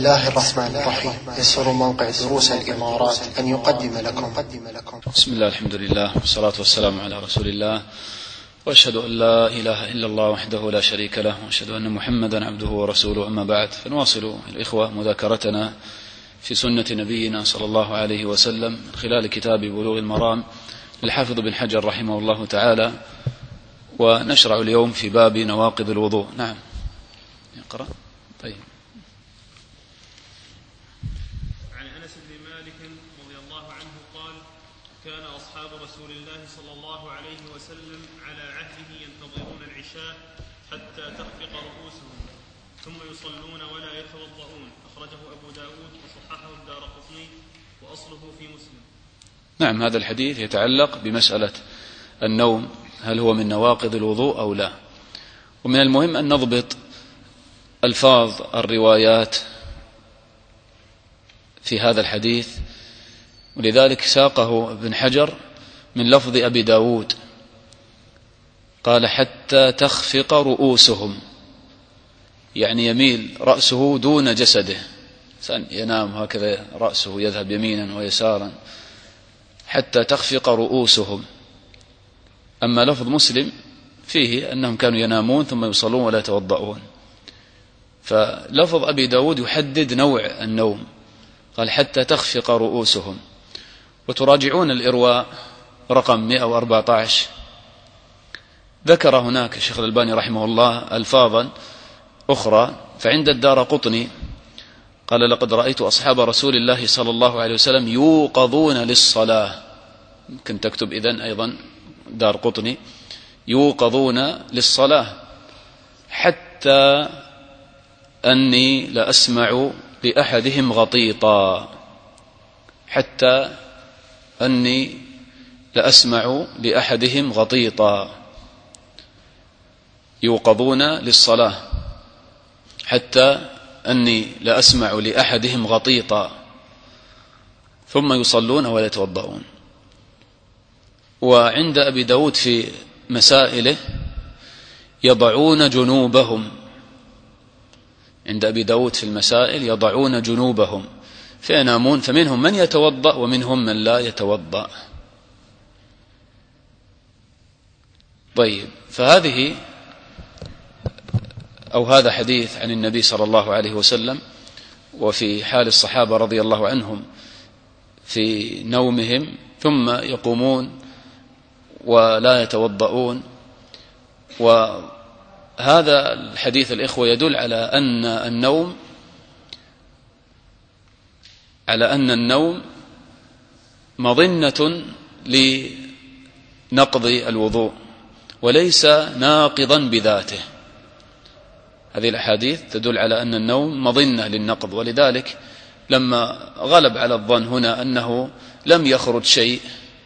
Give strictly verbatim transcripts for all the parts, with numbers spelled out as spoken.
الله الرحمن الرحيم. يسر موقع دروس الإمارات أن يقدم لكم بسم الله الحمد لله والصلاة والسلام على رسول الله، وأشهد أن لا إله إلا الله وحده لا شريك له، وأشهد أن محمدا عبده ورسوله. أما بعد، فنواصل الإخوة مذاكرتنا في سنة نبينا صلى الله عليه وسلم من خلال كتاب بلوغ المرام للحافظ بن حجر رحمه الله تعالى، ونشرع اليوم في باب نواقض الوضوء. نعم اقرأ. طيب. عن أنس بن مالك رضي الله عنه قال: كان أصحاب رسول الله صلى الله عليه وسلم على عهده ينتظرون العشاء حتى تخفق رؤوسهم ثم يصلون ولا يتوضؤون. أخرجه أبو داود وصححه الدارقطني وأصله في مسلم. نعم، هذا الحديث يتعلق بمسألة النوم، هل هو من نواقض الوضوء أو لا. ومن المهم أن نضبط ألفاظ الروايات في هذا الحديث، ولذلك ساقه ابن حجر من لفظ أبي داود، قال: حتى تخفق رؤوسهم، يعني يميل رأسه دون جسده، ينام هكذا رأسه يذهب يمينا ويسارا، حتى تخفق رؤوسهم. أما لفظ مسلم فيه أنهم كانوا ينامون ثم يصلون ولا يتوضؤون، فلفظ أبي داود يحدد نوع النوم، قال: حتى تخفق رؤوسهم. وتراجعون الإرواء رقم مئة وأربعة عشر، ذكر هناك الشيخ الألباني رحمه الله ألفاظا أخرى. فعند الدارقطني قال: لقد رأيت أصحاب رسول الله صلى الله عليه وسلم يوقظون للصلاة. يمكن تكتب إذن أيضا دارقطني يوقظون للصلاة حتى أني لأسمع لأحدهم غطيطا، حتى أني لأسمع لأحدهم غطيطا. يوقظون للصلاة حتى أني لأسمع لأحدهم غطيطا ثم يصلون ولا يتوضؤون. وعند أبي داود في مسائله يضعون جنوبهم، عند أبي داود في المسائل يضعون جنوبهم فينامون، فمنهم من يتوضأ ومنهم من لا يتوضأ. طيب، فهذه أو هذا حديث عن النبي صلى الله عليه وسلم، وفي حال الصحابة رضي الله عنهم في نومهم ثم يقومون ولا يتوضؤون. وهذا الحديث الإخوة يدل على أن النوم على أن النوم مظنة لنقض الوضوء وليس ناقضا بذاته. هذه الأحاديث تدل على أن النوم مظنة للنقض، ولذلك لما غلب على الظن هنا أنه لم يخرج شيء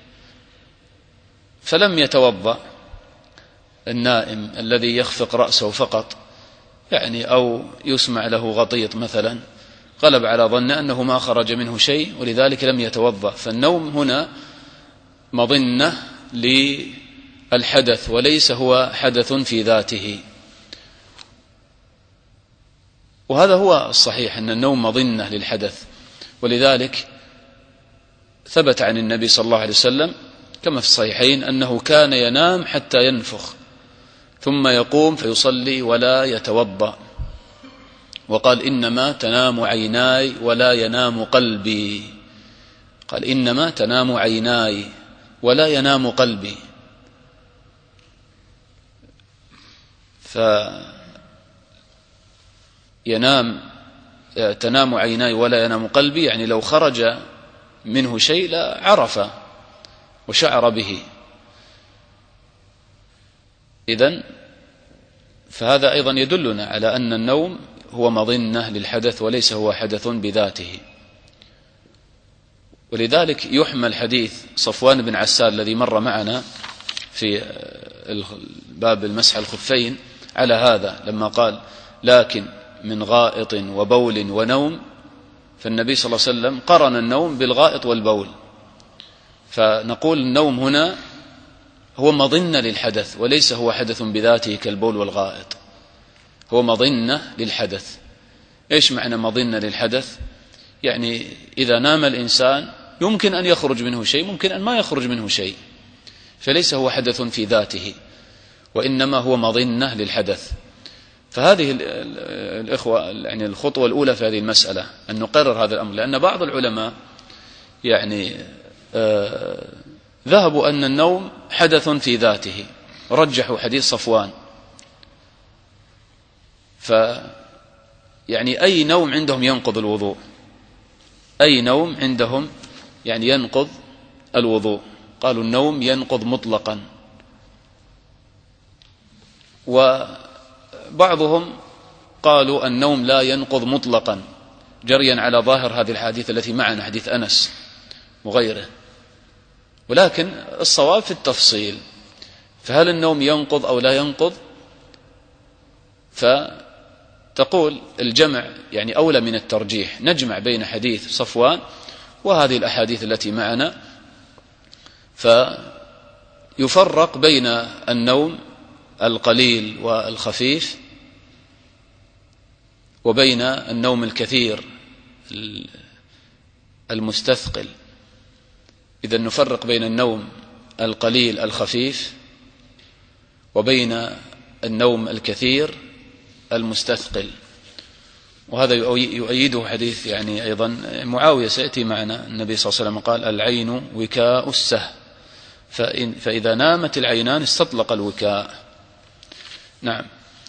فلم يتوضأ النائم الذي يخفق رأسه فقط، يعني أو يسمع له غطيط مثلا، غلب على ظن أنه ما خرج منه شيء ولذلك لم يتوضأ. فالنوم هنا مظنة للحدث وليس هو حدث في ذاته. وهذا هو الصحيح، أن النوم مظنة للحدث، ولذلك ثبت عن النبي صلى الله عليه وسلم كما في الصحيحين أنه كان ينام حتى ينفخ ثم يقوم فيصلي ولا يتوضأ، وقال: إنما تنام عيناي ولا ينام قلبي. قال: إنما تنام عيناي ولا ينام قلبي. فينام تنام عيناي ولا ينام قلبي، يعني لو خرج منه شيء لا عرف وشعر به. إذن فهذا أيضا يدلنا على أن النوم هو مظنة للحدث وليس هو حدث بذاته. ولذلك يحمل حديث صفوان بن عسال الذي مر معنا في باب المسح الخفين على هذا، لما قال: لكن من غائط وبول ونوم، فالنبي صلى الله عليه وسلم قرن النوم بالغائط والبول. فنقول النوم هنا هو مظنة للحدث وليس هو حدث بذاته كالبول والغائط، هو مظنة للحدث. إيش معنى مظنة للحدث؟ يعني إذا نام الإنسان يمكن أن يخرج منه شيء، ممكن أن ما يخرج منه شيء، فليس هو حدث في ذاته، وإنما هو مظنة للحدث. فهذه الإخوة يعني الخطوة الأولى في هذه المسألة أن نقرر هذا الأمر، لأن بعض العلماء يعني آه ذهبوا أن النوم حدث في ذاته، رجحوا حديث صفوان. ف يعني أي نوم عندهم ينقض الوضوء، أي نوم عندهم يعني ينقض الوضوء، قالوا النوم ينقض مطلقا. وبعضهم قالوا النوم لا ينقض مطلقا، جريا على ظاهر هذه الحديث التي معنا، حديث أنس وغيره. ولكن الصواب في التفصيل، فهل النوم ينقض أو لا ينقض؟ فتقول الجمع يعني أولى من الترجيح، نجمع بين حديث صفوان وهذه الأحاديث التي معنا، فيفرق بين النوم القليل والخفيف وبين النوم الكثير المستثقل. إذا نفرق بين النوم القليل الخفيف وبين النوم الكثير المستثقل. وهذا يؤيده حديث يعني أيضا معاوية سيأتي معنا، النبي صلى الله عليه وسلم قال العين وكاء السه، فإن فإذا نامت العينان استطلق الوكاء. نعم.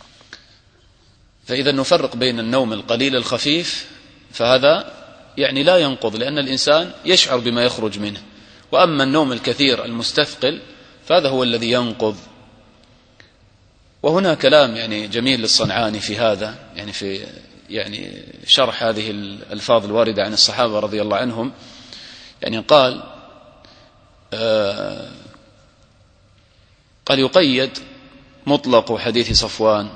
فإذا نفرق بين النوم القليل الخفيف، فهذا يعني لا ينقض لأن الإنسان يشعر بما يخرج منه، وأما النوم الكثير المستثقل فهذا هو الذي ينقض. وهنا كلام يعني جميل للصنعاني في هذا، يعني في يعني شرح هذه الألفاظ الواردة عن الصحابة رضي الله عنهم. يعني قال آه قال يقيد مطلق حديث صفوان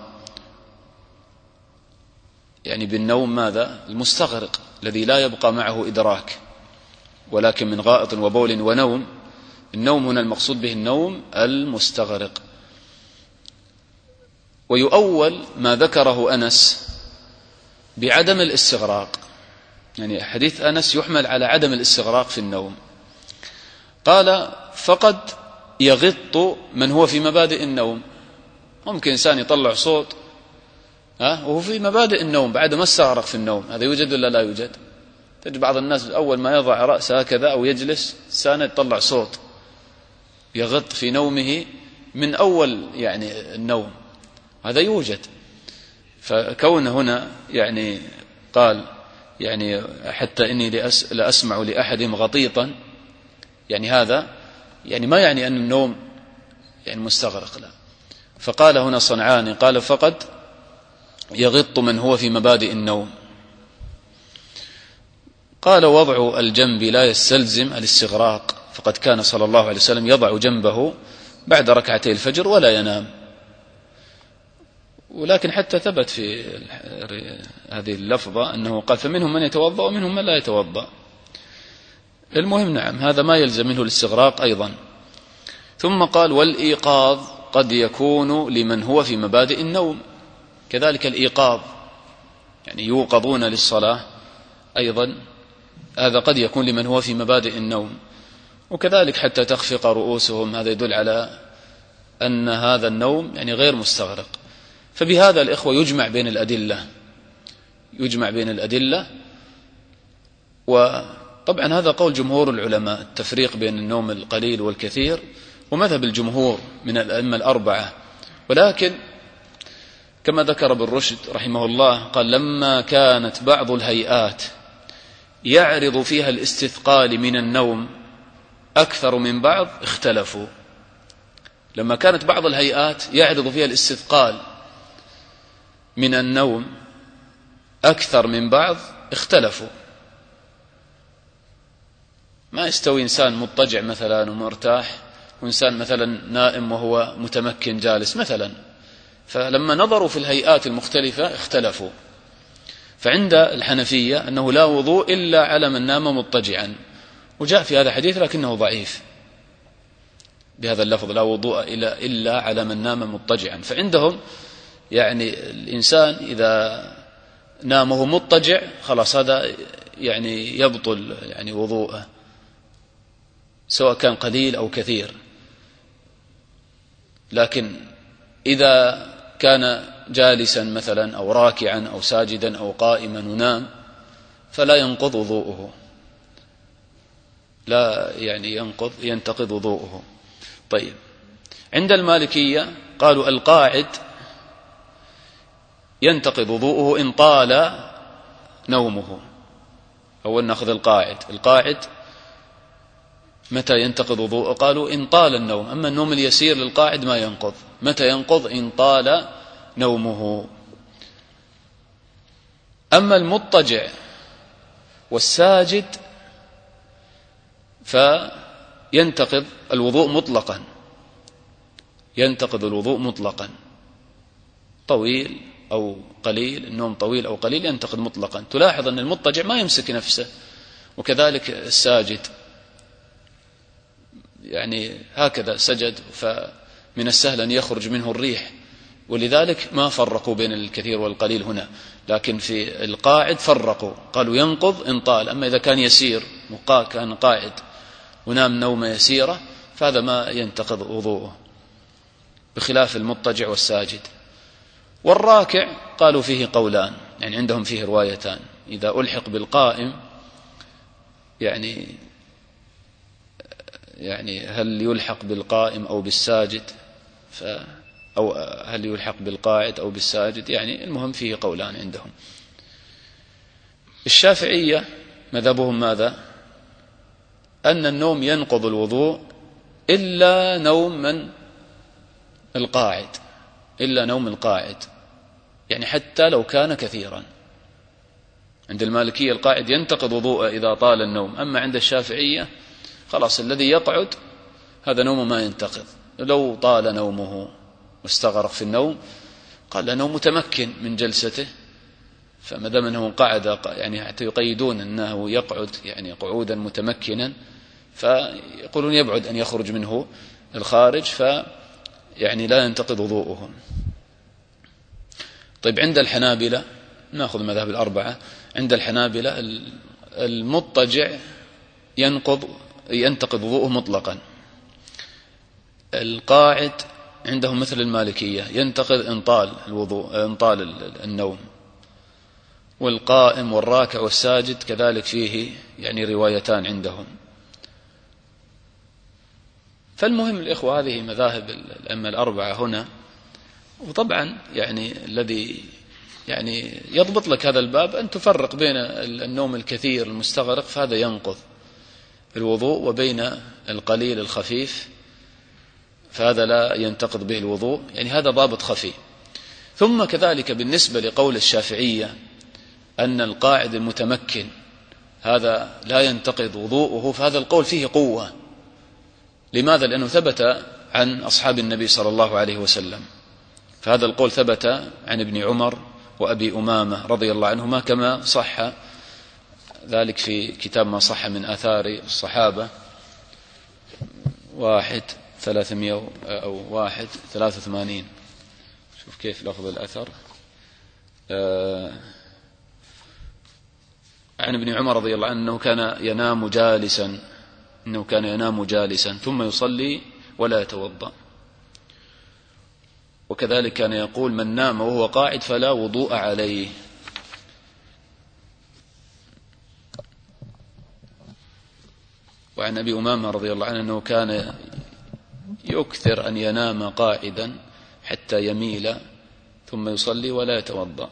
يعني بالنوم ماذا؟ المستغرق الذي لا يبقى معه إدراك، ولكن من غائط وبول ونوم. النوم هنا المقصود به النوم المستغرق. ويؤول ما ذكره أنس بعدم الاستغراق، يعني حديث أنس يحمل على عدم الاستغراق في النوم. قال فقد يغط من هو في مبادئ النوم. ممكن إنسان يطلع صوت ها وهو في مبادئ النوم بعد ما استغرق في النوم، هذا يوجد ولا لا يوجد؟ تجد بعض الناس أول ما يضع رأسه هكذا أو يجلس سانه يطلع صوت، يغط في نومه من أول يعني النوم، هذا يوجد. فكون هنا يعني قال يعني حتى إني لأسمع لأحدهم غطيطا، يعني هذا يعني ما يعني أن النوم يعني مستغرق، لا. فقال هنا صنعاني قال فقد يغط من هو في مبادئ النوم. قال وضع الجنب لا يستلزم الاستغراق، فقد كان صلى الله عليه وسلم يضع جنبه بعد ركعتي الفجر ولا ينام. ولكن حتى ثبت في هذه اللفظة أنه قال فمنهم من يتوضأ ومنهم من لا يتوضأ. المهم نعم هذا ما يلزم منه الاستغراق أيضا. ثم قال والإيقاظ قد يكون لمن هو في مبادئ النوم، كذلك الإيقاظ يعني يوقظون للصلاة أيضا، هذا قد يكون لمن هو في مبادئ النوم. وكذلك حتى تخفق رؤوسهم، هذا يدل على أن هذا النوم يعني غير مستغرق. فبهذا الإخوة يجمع بين الأدلة، يجمع بين الأدلة. وطبعا هذا قول جمهور العلماء، التفريق بين النوم القليل والكثير، ومذهب الجمهور من الأئمة الأربعة. ولكن كما ذكر ابن رشد رحمه الله قال لما كانت بعض الهيئات يعرض فيها الاستثقال من النوم أكثر من بعض اختلفوا. لما كانت بعض الهيئات يعرض فيها الاستثقال من النوم أكثر من بعض اختلفوا. ما يستوي إنسان مضطجع مثلا ومرتاح وإنسان مثلا نائم وهو متمكن جالس مثلا، فلما نظروا في الهيئات المختلفة اختلفوا. فعند الحنفية أنه لا وضوء إلا على من نام مضطجعا، وجاء في هذا حديث لكنه ضعيف بهذا اللفظ لا وضوء إلا على من نام مضطجعا. فعندهم يعني الإنسان إذا نام وهو مضطجع خلاص هذا يعني يبطل يعني وضوءه سواء كان قليل أو كثير. لكن إذا كان جالسا مثلا أو راكعا أو ساجدا أو قائما ونام فلا ينقض وضوءه، لا يعني ينقض ينتقض وضوءه. طيب عند المالكية قالوا القاعد ينتقض وضوءه إن طال نومه. أول نأخذ القاعد القاعد متى ينتقض وضوءه؟ قالوا إن طال النوم. أما النوم اليسير للقاعد ما ينقض. متى ينقض؟ إن طال نومه. أما المضطجع والساجد فينتقض الوضوء مطلقا، ينتقض الوضوء مطلقا، طويل أو قليل، النوم طويل أو قليل ينتقض مطلقا. تلاحظ أن المضطجع ما يمسك نفسه، وكذلك الساجد يعني هكذا سجد فمن السهل أن يخرج منه الريح، ولذلك ما فرقوا بين الكثير والقليل هنا. لكن في القاعد فرقوا، قالوا ينقض إن طال. أما إذا كان يسير كان قاعد ونام نومة يسيرة فهذا ما ينتقض وضوءه، بخلاف المضطجع والساجد. والراكع قالوا فيه قولان، يعني عندهم فيه روايتان. إذا ألحق بالقائم يعني يعني هل يلحق بالقائم أو بالساجد، ف أو هل يلحق بالقاعد أو بالساجد، يعني المهم فيه قولان عندهم. الشافعية مذهبهم ماذا؟ أن النوم ينقض الوضوء إلا نوم من القاعد، إلا نوم القاعد، يعني حتى لو كان كثيرا. عند المالكية القاعد ينتقض وضوءه إذا طال النوم. أما عند الشافعية خلاص الذي يقعد هذا نومه ما ينتقض لو طال نومه واستغرق في النوم. قال لأنه متمكن من جلسته، فما دام أنه قعد يعني حتى يقيدون أنه يقعد يعني قعودا متمكنا، فيقولون يبعد أن يخرج منه الخارج، فيعني لا ينتقض وضوءهم. طيب عند الحنابلة نأخذ مذهب الأربعة. عند الحنابلة المضطجع ينقض ينتقض وضوءه مطلقا. القاعد عندهم مثل المالكية ينتقض إن طال الوضوء إن طال النوم. والقائم والراكع والساجد كذلك فيه يعني روايتان عندهم. فالمهم الإخوة هذه مذاهب الأئمة الأربعة هنا. وطبعا يعني الذي يعني يضبط لك هذا الباب أن تفرق بين النوم الكثير المستغرق فهذا ينقض الوضوء، وبين القليل الخفيف فهذا لا ينتقض به الوضوء، يعني هذا ضابط خفي. ثم كذلك بالنسبة لقول الشافعية أن القاعد المتمكن هذا لا ينتقض وضوءه، فهذا القول فيه قوة. لماذا؟ لأنه ثبت عن أصحاب النبي صلى الله عليه وسلم. فهذا القول ثبت عن ابن عمر وأبي أمامة رضي الله عنهما، كما صح ذلك في كتاب ما صح من آثار الصحابة واحد ثلاثمائة أو واحد ثلاثة وثمانين. شوف كيف لفظ الأثر. آه عن ابن عمر رضي الله عنه أنه كان ينام جالسا أنه كان ينام جالسا ثم يصلي ولا يتوضأ. وكذلك كان يقول من نام وهو قاعد فلا وضوء عليه. وعن أبي أمامة رضي الله عنه أنه كان يكثر أن ينام قاعدا حتى يميل ثم يصلي ولا يتوضأ.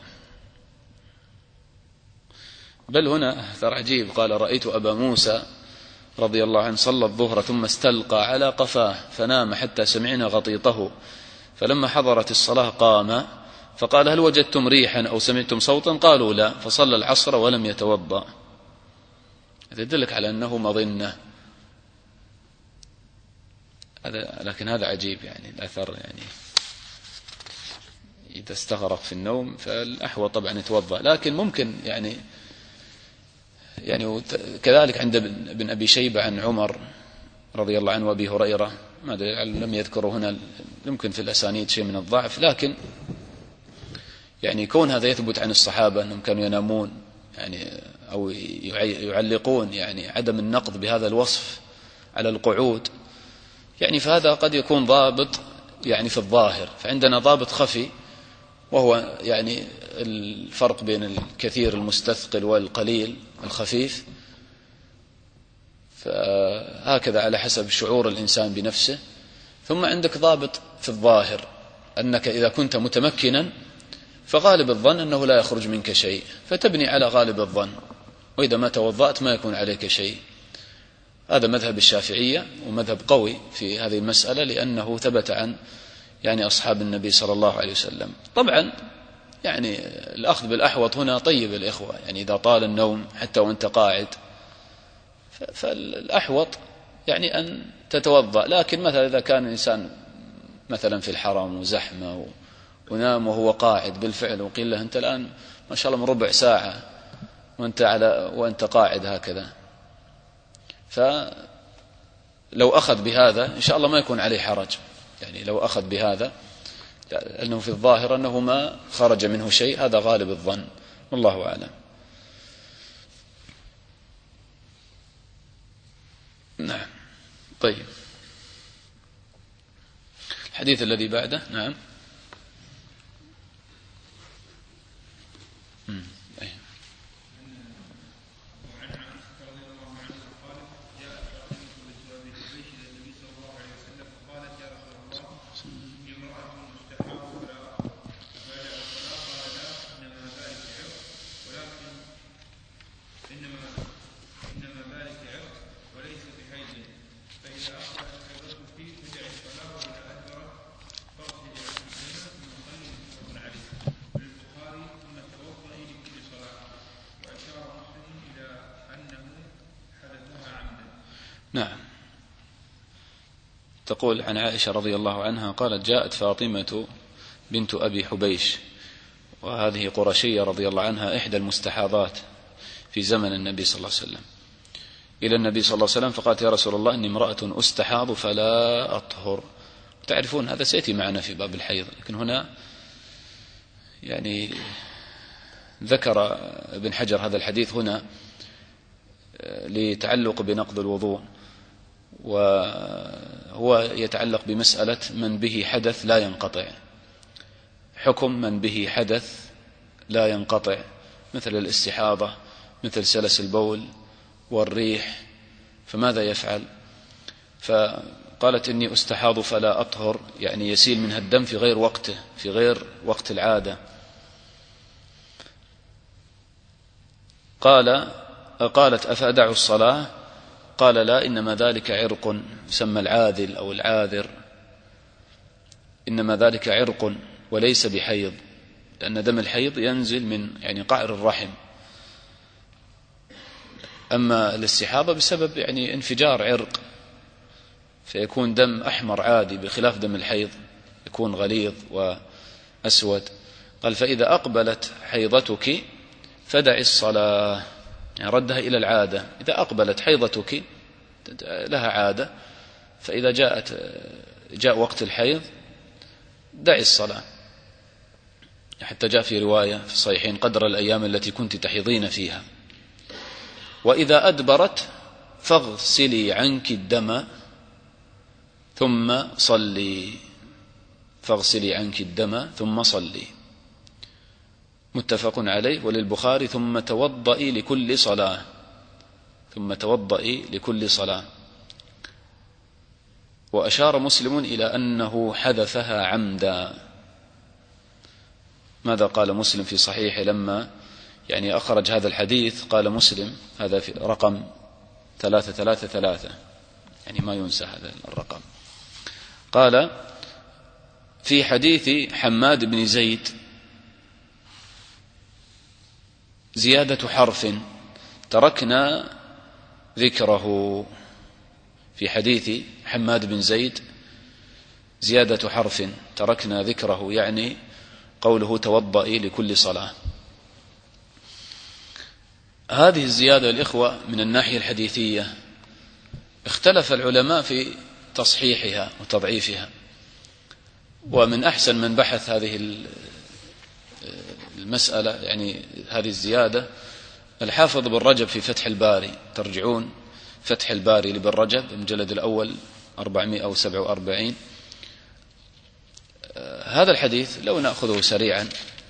بل هنا أثر عجيب، قال رأيت أبا موسى رضي الله عنه صلى الظهر ثم استلقى على قفاه فنام حتى سمعنا غطيطه، فلما حضرت الصلاة قام فقال هل وجدتم ريحا أو سمعتم صوتا؟ قالوا لا، فصلى العصر ولم يتوضأ. هذا يدلك على أنه مظنة. هذا لكن هذا عجيب يعني الأثر، يعني إذا استغرق في النوم فالأحوى طبعا يتوضأ، لكن ممكن يعني يعني كذلك عند ابن أبي شيبة عن عمر رضي الله عنه وأبي هريرة، ما لم يذكره هنا، يمكن في الأسانيد شيء من الضعف، لكن يعني كون هذا يثبت عن الصحابة أنهم كانوا ينامون يعني أو يعلقون يعني عدم النقض بهذا الوصف على القعود، يعني فهذا قد يكون ضابط يعني في الظاهر. فعندنا ضابط خفي وهو يعني الفرق بين الكثير المستثقل والقليل الخفيف، فهكذا على حسب شعور الإنسان بنفسه. ثم عندك ضابط في الظاهر أنك إذا كنت متمكنا فغالب الظن أنه لا يخرج منك شيء، فتبني على غالب الظن، وإذا ما توضأت ما يكون عليك شيء. هذا مذهب الشافعية ومذهب قوي في هذه المسألة، لأنه ثبت عن يعني أصحاب النبي صلى الله عليه وسلم. طبعا يعني الأخذ بالأحوط هنا طيب الإخوة، يعني إذا طال النوم حتى وأنت قاعد فالأحوط يعني أن تتوضأ. لكن مثلا إذا كان الإنسان مثلا في الحرم وزحمة ونام وهو قاعد بالفعل وقيل له أنت الآن ما شاء الله من ربع ساعة وأنت, على وأنت قاعد هكذا، فلو أخذ بهذا إن شاء الله ما يكون عليه حرج، يعني لو أخذ بهذا لأنه في الظاهر أنه ما خرج منه شيء، هذا غالب الظن والله أعلم. نعم. طيب الحديث الذي بعده. نعم. نعم. تقول عن عائشة رضي الله عنها قالت جاءت فاطمة بنت أبي حبيش، وهذه قرشية رضي الله عنها إحدى المستحاضات في زمن النبي صلى الله عليه وسلم، إلى النبي صلى الله عليه وسلم فقالت يا رسول الله إني امرأة أستحاض فلا أطهر. تعرفون هذا سيأتي معنا في باب الحيض، لكن هنا يعني ذكر ابن حجر هذا الحديث هنا لتعلق بنقض الوضوء، وهو يتعلق بمسألة من به حدث لا ينقطع، حكم من به حدث لا ينقطع مثل الاستحاضة مثل سلس البول والريح، فماذا يفعل؟ فقالت إني أستحاض فلا أطهر، يعني يسيل منها الدم في غير وقته في غير وقت العادة. قال قالت أفأدع الصلاة؟ قال لا، إنما ذلك عرق، يسمى العاذل أو العاذر، إنما ذلك عرق وليس بحيض، لأن دم الحيض ينزل من يعني قعر الرحم، أما الاستحاضة بسبب يعني انفجار عرق فيكون دم أحمر عادي، بخلاف دم الحيض يكون غليظ وأسود. قال فإذا أقبلت حيضتك فدع الصلاة، يعني ردها إلى العادة. إذا أقبلت حيضتك لها عادة، فإذا جاءت جاء وقت الحيض دع الصلاة، حتى جاء في رواية في الصحيحين قدر الأيام التي كنت تحيضين فيها. وإذا أدبرت فاغسلي عنك الدم ثم صلي، فاغسلي عنك الدم ثم صلي، متفق عليه. وللبخاري ثم توضئي لكل صلاة، ثم توضئي لكل صلاة. وأشار مسلم إلى أنه حذفها عمدا. ماذا قال مسلم في صحيحه لما يعني أخرج هذا الحديث؟ قال مسلم هذا في رقم ثلاثة ثلاثة ثلاثة، يعني ما ينسى هذا الرقم. قال في حديث حماد بن زيد زيادة حرف تركنا ذكره. في حديث حماد بن زيد زيادة حرف تركنا ذكره، يعني قوله توضئي لكل صلاة. هذه الزيادة الإخوة من الناحية الحديثية اختلف العلماء في تصحيحها وتضعيفها، ومن أحسن من بحث هذه المسألة يعني هذه الزيادة الحافظ بن رجب في فتح الباري، ترجعون فتح الباري لابن رجب المجلد الأول أربعمائة وسبعة وأربعين. هذا الحديث لو نأخذه سريعا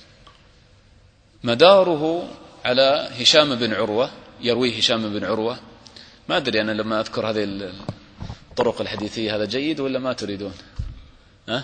مداره على هشام بن عروة، يرويه هشام بن عروة. ما أدري أنا لما أذكر هذه الطرق الحديثية هذا جيد ولا ما تريدون؟ ها؟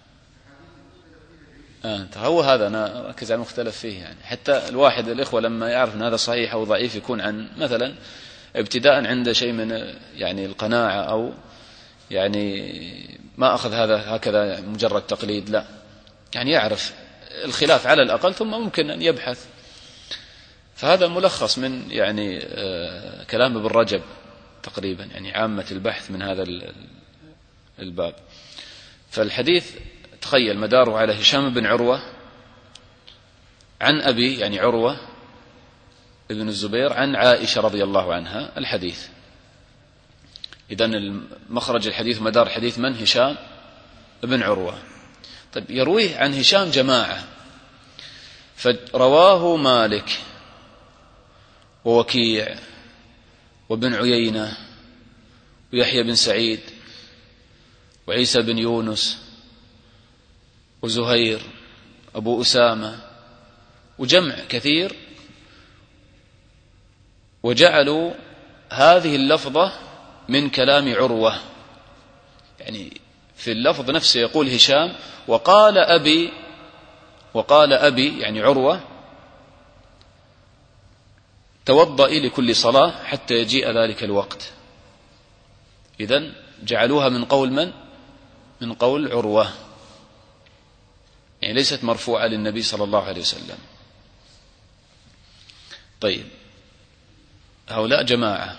آه هو هذا أنا أركز على المختلف فيه، يعني حتى الواحد الإخوة لما يعرف أن هذا صحيح أو ضعيف يكون عن مثلا ابتداء عند شيء من يعني القناعة، أو يعني ما أخذ هذا هكذا مجرد تقليد، لا، يعني يعرف الخلاف على الأقل ثم ممكن أن يبحث. فهذا ملخص من يعني آه كلام ابن رجب تقريبا، يعني عامة البحث من هذا الباب. فالحديث تخيل مداره على هشام بن عروة عن أبي يعني عروة ابن الزبير عن عائشة رضي الله عنها الحديث. إذن مخرج الحديث مدار الحديث من؟ هشام بن عروة. طيب يرويه عن هشام جماعة، فرواه مالك ووكيع وابن عيينة ويحيى بن سعيد وعيسى بن يونس وزهير أبو أسامة وجمع كثير، وجعلوا هذه اللفظة من كلام عروة. يعني في اللفظ نفسه يقول هشام وقال أبي وقال أبي يعني عروة توضئي لكل صلاة حتى يجيء ذلك الوقت. إذن جعلوها من قول من؟ من قول عروة، يعني ليست مرفوعة للنبي صلى الله عليه وسلم. طيب هؤلاء جماعة.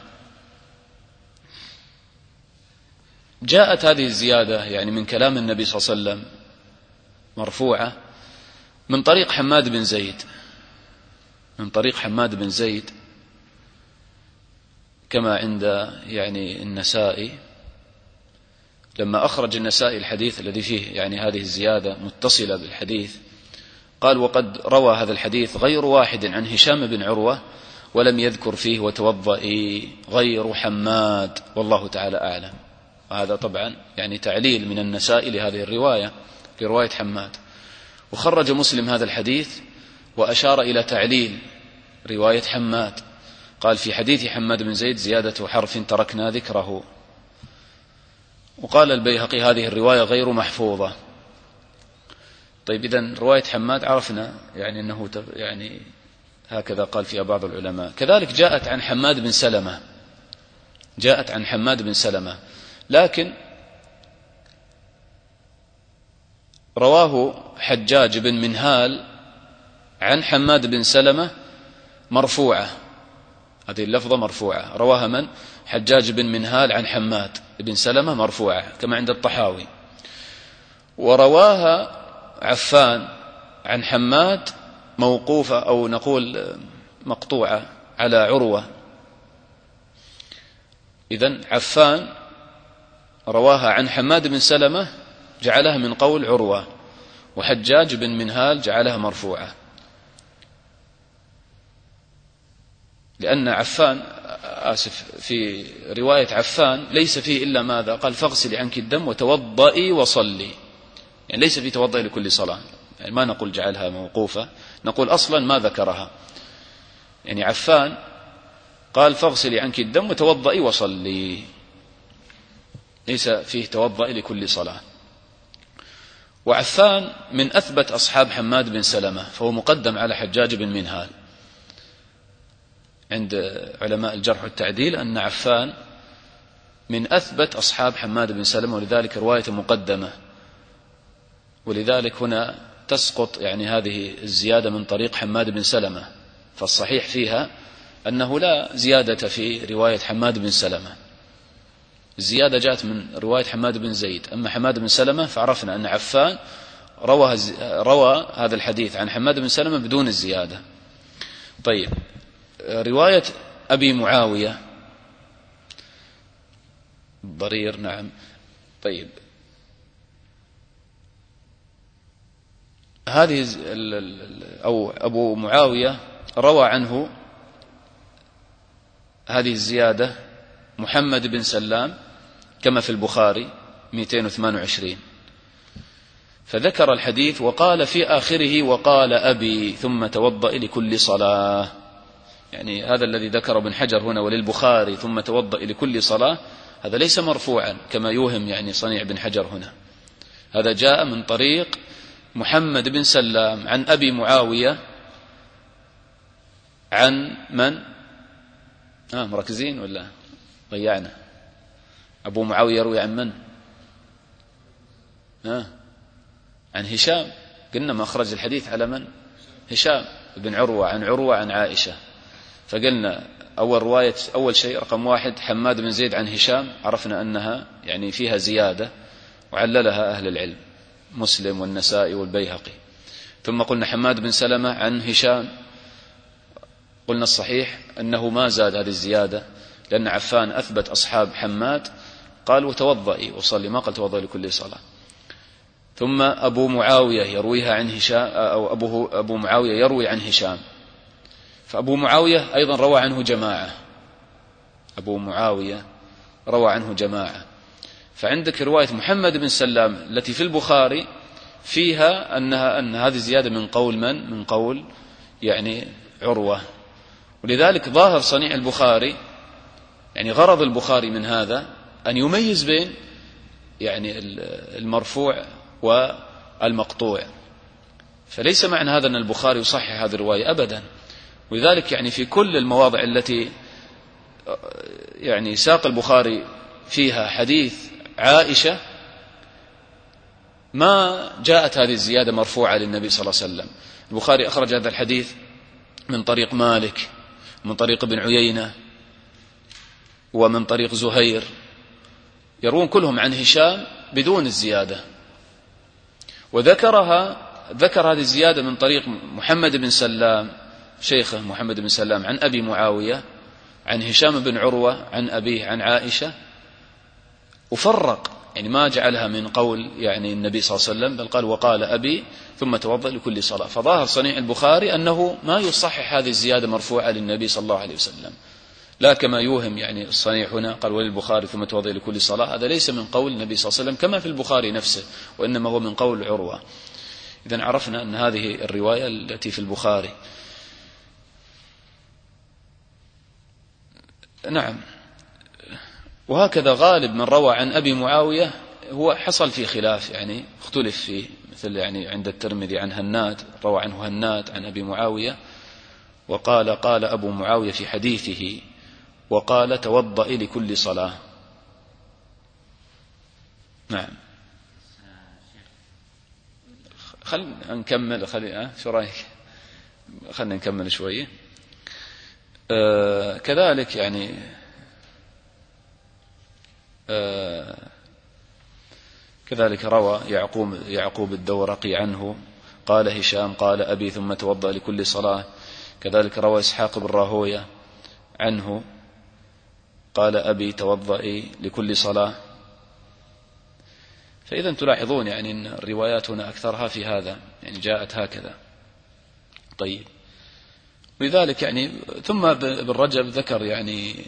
جاءت هذه الزيادة يعني من كلام النبي صلى الله عليه وسلم مرفوعة من طريق حماد بن زيد، من طريق حماد بن زيد كما عند يعني النسائي، لما أخرج النسائي الحديث الذي فيه يعني هذه الزيادة متصلة بالحديث قال وقد روى هذا الحديث غير واحد عن هشام بن عروة ولم يذكر فيه وتوضئي غير حماد والله تعالى أعلم. وهذا طبعا يعني تعليل من النسائي لهذه الرواية في رواية حماد. وخرج مسلم هذا الحديث وأشار إلى تعليل رواية حماد، قال في حديث حماد بن زيد زيادة حرف تركنا ذكره. وقال البيهقي هذه الرواية غير محفوظة. طيب إذن رواية حماد عرفنا يعني أنه يعني هكذا قال فيها بعض العلماء. كذلك جاءت عن حماد بن سلمة، جاءت عن حماد بن سلمة، لكن رواه حجاج بن منهال عن حماد بن سلمة مرفوعة. هذه اللفظة مرفوعة، رواها من؟ حجاج بن منهال عن حماد بن سلمة مرفوعة كما عند الطحاوي. ورواها عفان عن حماد موقوفة أو نقول مقطوعة على عروة. إذن عفان رواها عن حماد بن سلمة جعلها من قول عروة، وحجاج بن منهال جعلها مرفوعة، لأن عفان آسف في رواية عفان ليس فيه إلا ماذا؟ قال فاغسلي عنك الدم وتوضئي وصلي، يعني ليس في توضئي لكل صلاة، يعني ما نقول جعلها موقوفة، نقول أصلا ما ذكرها. يعني عفان قال فاغسلي عنك الدم وتوضئي وصلي، ليس فيه توضئي لكل صلاة. وعفان من أثبت أصحاب حماد بن سلمة، فهو مقدم على حجاج بن منهال عند علماء الجرح والتعديل، أن عفان من أثبت أصحاب حماد بن سلمة، ولذلك رواية مقدمة، ولذلك هنا تسقط يعني هذه الزيادة من طريق حماد بن سلمة. فالصحيح فيها أنه لا زيادة في رواية حماد بن سلمة، الزيادة جاءت من رواية حماد بن زيد. أما حماد بن سلمة فعرفنا أن عفان روى, روى هذا الحديث عن حماد بن سلمة بدون الزيادة. طيب رواية أبي معاوية ضرير، نعم. طيب هذه أو أبو معاوية روى عنه هذه الزيادة محمد بن سلام كما في البخاري مئتين وثمانية وعشرين، فذكر الحديث وقال في آخره وقال أبي ثم توضأ لكل صلاة. يعني هذا الذي ذكر ابن حجر هنا وللبخاري ثم توضأ لكل صلاة، هذا ليس مرفوعا كما يوهم يعني صنيع بن حجر هنا، هذا جاء من طريق محمد بن سلام عن أبي معاوية عن من؟ آه مركزين ولا ضيعنا؟ أبو معاوية يروي عن من؟ آه عن هشام، قلنا ما أخرج الحديث على من؟ هشام بن عروة عن عروة عن عائشة، فقلنا أول رواية أول شيء رقم واحد حماد بن زيد عن هشام، عرفنا أنها يعني فيها زيادة وعللها أهل العلم مسلم والنسائي والبيهقي. ثم قلنا حماد بن سلمة عن هشام، قلنا الصحيح أنه ما زاد هذه الزيادة لأن عفان أثبت أصحاب حماد قال وتوضئي وصلي، ما قال توضئي لكل صلاة. ثم أبو معاوية يرويها عن هشام، أو أبوه أبو معاوية يروي عن هشام، فأبو معاوية أيضا روى عنه جماعة، أبو معاوية روى عنه جماعة. فعندك رواية محمد بن سلام التي في البخاري فيها أنها أن هذه زيادة من قول من؟ من قول يعني عروة. ولذلك ظاهر صنيع البخاري يعني غرض البخاري من هذا أن يميز بين يعني المرفوع والمقطوع، فليس معنى هذا أن البخاري يصحح هذه الرواية أبدا. ولذلك يعني في كل المواضع التي يعني ساق البخاري فيها حديث عائشة ما جاءت هذه الزيادة مرفوعة للنبي صلى الله عليه وسلم. البخاري أخرج هذا الحديث من طريق مالك، من طريق ابن عيينة، ومن طريق زهير، يروون كلهم عن هشام بدون الزيادة، وذكرها ذكر هذه الزيادة من طريق محمد بن سلام شيخه محمد بن سلام عن أبي معاوية عن هشام بن عروة عن أبيه عن عائشة، وفرق يعني ما جعلها من قول يعني النبي صلى الله عليه وسلم، بل قال وقال أبي ثم توضأ لكل صلاة. فظاهر صنيع البخاري أنه ما يصحح هذه الزيادة مرفوعة للنبي صلى الله عليه وسلم، لا كما يوهم يعني الصنيع هنا قال وللبخاري ثم توضأ لكل صلاة، هذا ليس من قول النبي صلى الله عليه وسلم كما في البخاري نفسه، وإنما هو من قول عروة. إذن عرفنا أن هذه الرواية التي في البخاري. نعم، وهكذا غالب من روى عن أبي معاوية هو حصل في خلاف يعني اختلف فيه، مثل يعني عند الترمذي عن هناد روى عنه هناد عن أبي معاوية وقال قال أبو معاوية في حديثه وقال توضأ لكل صلاة. نعم، خلنا نكمل، خلي أه شو رأيك؟ خلنا نكمل شوية. آه كذلك يعني آه كذلك روى يعقوب يعقوب الدورقي عنه قال هشام قال أبي ثم توضأ لكل صلاة. كذلك روى إسحاق بن راهوية عنه قال أبي توضئي لكل صلاة. فإذا تلاحظون يعني أن الروايات هنا أكثرها في هذا يعني جاءت هكذا. طيب، لذلك يعني ثم ابن رجب ذكر يعني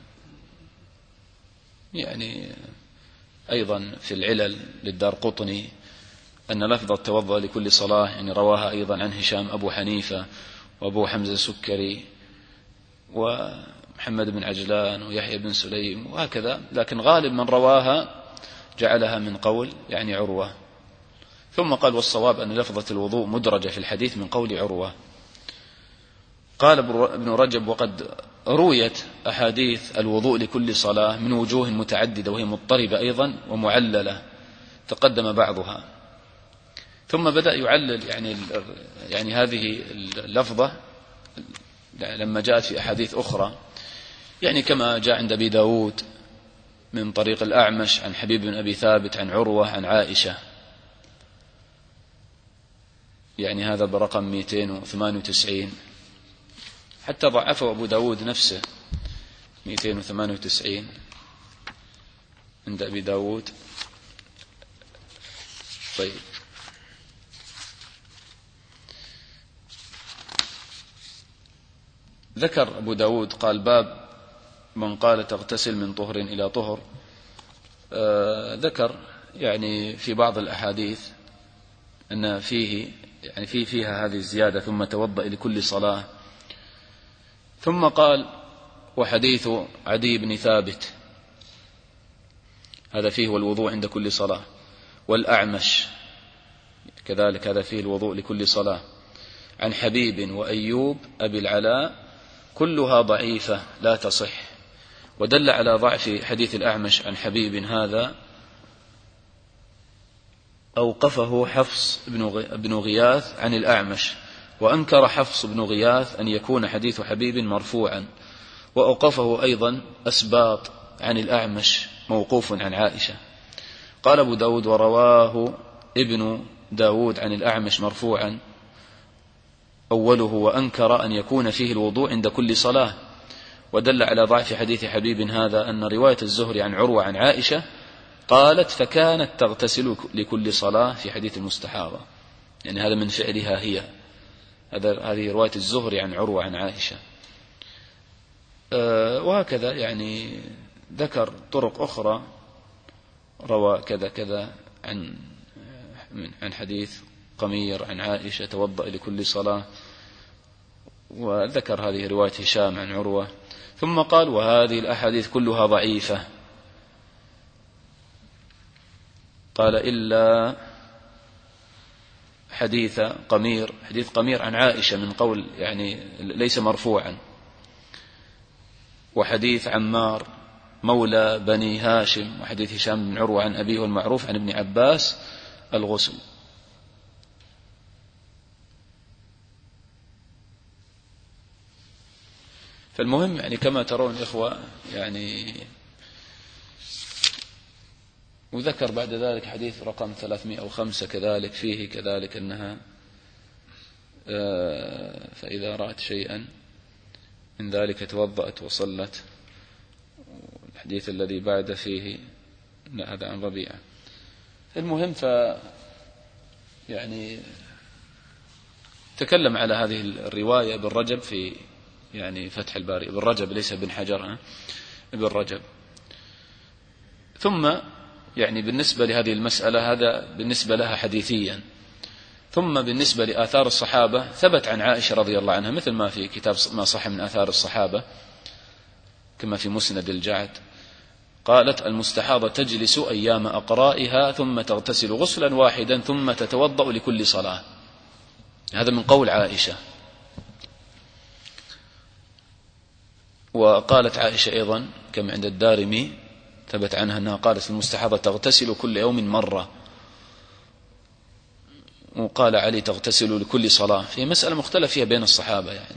يعني أيضا في العلل للدارقطني أن لفظ التوضأ لكل صلاة يعني رواها أيضا عن هشام أبو حنيفة وأبو حمزة السكري ومحمد بن عجلان ويحيى بن سليم وهكذا، لكن غالب من رواها جعلها من قول يعني عروة. ثم قال والصواب أن لفظة الوضوء مدرجة في الحديث من قول عروة. قال ابن رجب وقد رويت أحاديث الوضوء لكل صلاة من وجوه متعددة وهي مضطربة أيضا ومعللة تقدم بعضها. ثم بدأ يعلل يعني يعني هذه اللفظة لما جاءت في أحاديث أخرى يعني كما جاء عند أبي داود من طريق الأعمش عن حبيب بن أبي ثابت عن عروة عن عائشة، يعني هذا برقم مئتين وثمانية وتسعين، حتى ضعفه أبو داود نفسه مئتين وثمانية وتسعين عند أبي داود. طيب، ذكر أبو داود قال باب من قال تغتسل من طهر إلى طهر. آه ذكر يعني في بعض الأحاديث أن فيه يعني في فيها هذه الزيادة ثم توضأ لكل صلاة. ثم قال وحديث عدي بن ثابت هذا فيه والوضوء عند كل صلاة، والأعمش كذلك هذا فيه الوضوء لكل صلاة، عن حبيب وأيوب أبي العلاء كلها ضعيفة لا تصح. ودل على ضعف حديث الأعمش عن حبيب هذا أوقفه حفص بن غياث عن الأعمش، وأنكر حفص بن غياث أن يكون حديث حبيب مرفوعا، وأوقفه أيضا أسباط عن الأعمش موقوف عن عائشة. قال أبو داود ورواه ابن داود عن الأعمش مرفوعا أوله، وأنكر أن يكون فيه الوضوء عند كل صلاة. ودل على ضعف حديث حبيب هذا أن رواية الزهري عن عروة عن عائشة قالت فكانت تغتسل لكل صلاة في حديث المستحاضة، يعني هذا من فعلها هي، هذه رواية الزهري عن عروة عن عائشة. أه وهكذا يعني ذكر طرق أخرى روى كذا كذا عن عن حديث قمير عن عائشة توضأ لكل صلاة، وذكر هذه رواية هشام عن عروة. ثم قال وهذه الأحاديث كلها ضعيفة، قال إلا حديث قمير، حديث قمير عن عائشة من قول يعني ليس مرفوعا، وحديث عمار مولى بني هاشم، وحديث هشام بن عروة عن أبيه والمعروف عن ابن عباس الغسل. فالمهم يعني كما ترون إخوة يعني. وذكر بعد ذلك حديث رقم ثلاثمائة وخمسة كذلك فيه كذلك أنها فإذا رأت شيئا من ذلك توضأت وصلت. الحديث الذي بعد فيه هذا عن ربيعة. المهم ف يعني تكلم على هذه الرواية ابن رجب في يعني فتح الباري، ابن رجب ليس ابن حجر، ابن رجب. ثم يعني بالنسبة لهذه المسألة هذا بالنسبة لها حديثيا. ثم بالنسبة لآثار الصحابة ثبت عن عائشة رضي الله عنها مثل ما في كتاب ما صح من آثار الصحابة كما في مسند الجعد، قالت المستحاضة تجلس أيام أقرائها ثم تغتسل غسلا واحدا ثم تتوضأ لكل صلاة. هذا من قول عائشة. وقالت عائشة أيضا كما عند الدارمي ثبت عنها أنها قالت المستحاضة تغتسل كل يوم مرة، وقال علي تغتسل لكل صلاة، في مسألة مختلف فيها بين الصحابة يعني.